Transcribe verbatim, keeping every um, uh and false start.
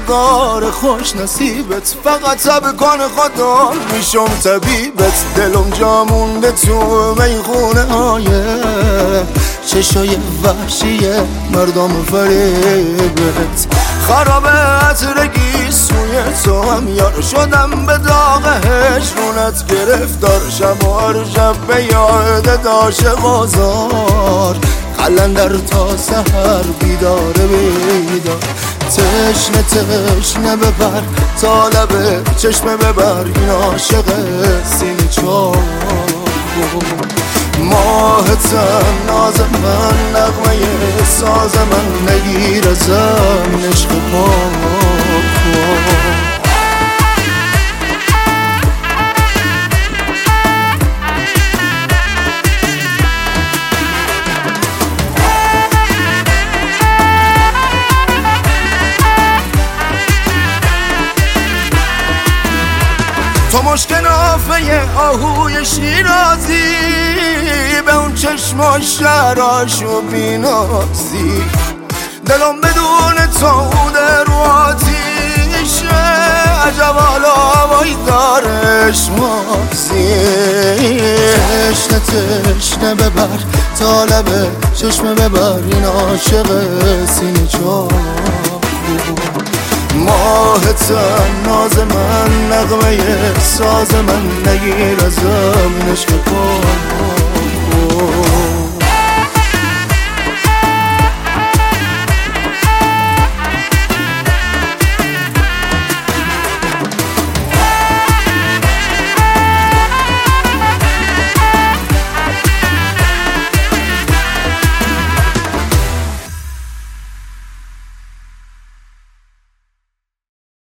روزگار خوش نصیبت، فقط تب کن خدا میشم طبیبت. دلم جا مونده تو میخونه های چشای وحشی مردم فریبت. خرابه عطرگی سوی تو هم یار شدم به داغ هجرونت گرفتار. شب و هر شب به یاد داشت بازار قلندر تا سحر بیداره بیدار. تشنه تشنه ببر تا لب چشمه ببر این عاشق سینه چاک. ماهتم ناز من نغمه ساز من نگیر ازم عشق پاک. تو مشکن آفه آهوی شیرازی، به اون چشماش شراشو بینازی. دلم بدون تو در رو آتیشه، عجب حالا هوایی دارش مازی. تشنه تشنه ببر تا لب چشمه ببر این عاشق سینه چاک. ماهتم ناز من نغمه ساز من نگیر ازم عشق کن.